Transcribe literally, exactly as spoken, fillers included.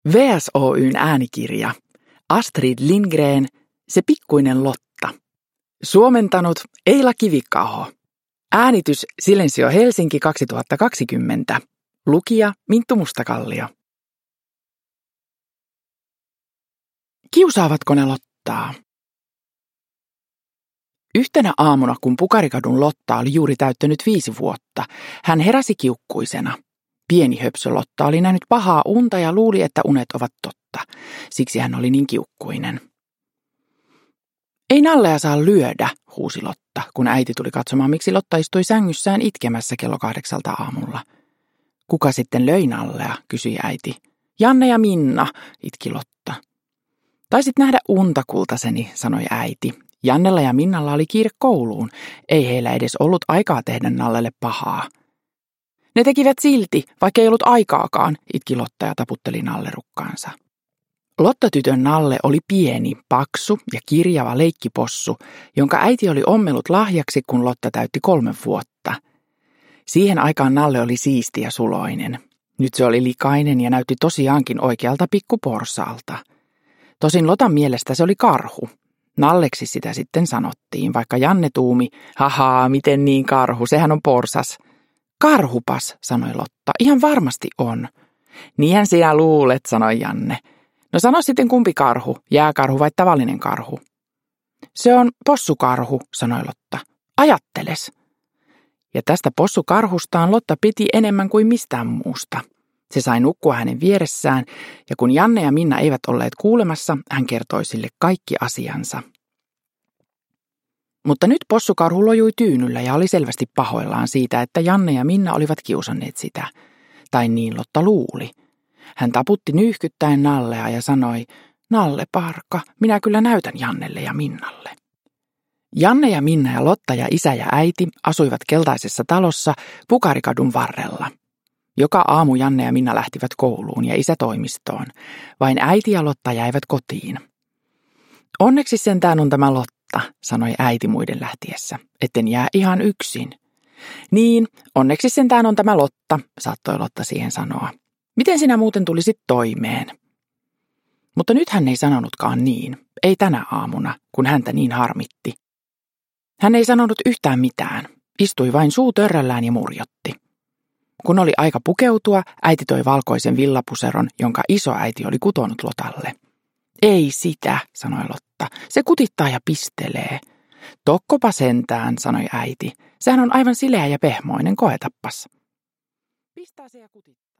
V S Oy:n äänikirja. Astrid Lindgren, Se pikkuinen Lotta. Suomentanut Eila Kivikaho. Äänitys Silensio Helsinki kaksituhattakaksikymmentä. Lukija Minttu Mustakallio. Kiusaavatko ne Lottaa? Yhtenä aamuna, kun Pukarikadun Lotta oli juuri täyttänyt viisi vuotta, hän heräsi kiukkuisena. Pieni höpsö Lotta oli nähnyt pahaa unta ja luuli, että unet ovat totta. Siksi hän oli niin kiukkuinen. Ei Nallea saa lyödä, huusi Lotta, kun äiti tuli katsomaan, miksi Lotta istui sängyssään itkemässä kello kahdeksalta aamulla. Kuka sitten löi Nallea, kysyi äiti. Janne ja Minna, itki Lotta. Taisit nähdä unta, kultaseni, sanoi äiti. Jannella ja Minnalla oli kiire kouluun. Ei heillä edes ollut aikaa tehdä Nallelle pahaa. Ne tekivät silti, vaikka ei ollut aikaakaan, itki Lotta ja taputteli nallerukkaansa. Lotta-tytön Nalle oli pieni, paksu ja kirjava leikkipossu, jonka äiti oli ommellut lahjaksi, kun Lotta täytti kolme vuotta. Siihen aikaan Nalle oli siisti ja suloinen. Nyt se oli likainen ja näytti tosiaankin oikealta pikkuporsaalta. Tosin Lotan mielestä se oli karhu. Nalleksi sitä sitten sanottiin, vaikka Janne tuumi, hahaa, miten niin karhu, sehän on porsas. Karhupas, sanoi Lotta, ihan varmasti on. Niinhän sinä luulet, sanoi Janne. No sano sitten kumpi karhu, jääkarhu vai tavallinen karhu? Se on possukarhu, sanoi Lotta. Ajatteles. Ja tästä possukarhustaan Lotta piti enemmän kuin mistään muusta. Se sai nukkua hänen vieressään, ja kun Janne ja Minna eivät olleet kuulemassa, hän kertoi sille kaikki asiansa. Mutta nyt possukarhu lojui tyynyllä ja oli selvästi pahoillaan siitä, että Janne ja Minna olivat kiusanneet sitä. Tai niin Lotta luuli. Hän taputti nyyhkyttäen Nallea ja sanoi, Nalle parka, minä kyllä näytän Jannelle ja Minnalle. Janne ja Minna ja Lotta ja isä ja äiti asuivat keltaisessa talossa Pukarikadun varrella. Joka aamu Janne ja Minna lähtivät kouluun ja isä toimistoon. Vain äiti ja Lotta jäivät kotiin. Onneksi sentään on tämä Lotta, sanoi äiti muiden lähtiessä, etten jää ihan yksin. Niin, onneksi sentään on tämä Lotta, saattoi Lotta siihen sanoa. Miten sinä muuten tulisit toimeen? Mutta nyt hän ei sanonutkaan niin, ei tänä aamuna, kun häntä niin harmitti. Hän ei sanonut yhtään mitään, istui vain suu törröllään ja murjotti. Kun oli aika pukeutua, äiti toi valkoisen villapuseron, jonka isoäiti oli kutonut Lotalle. Ei sitä, sanoi Lotta, se kutittaa ja pistelee. Tokkopa sentään, sanoi äiti, sehän on aivan sileä ja pehmoinen, koetappas. Pistää se ja kutittaa.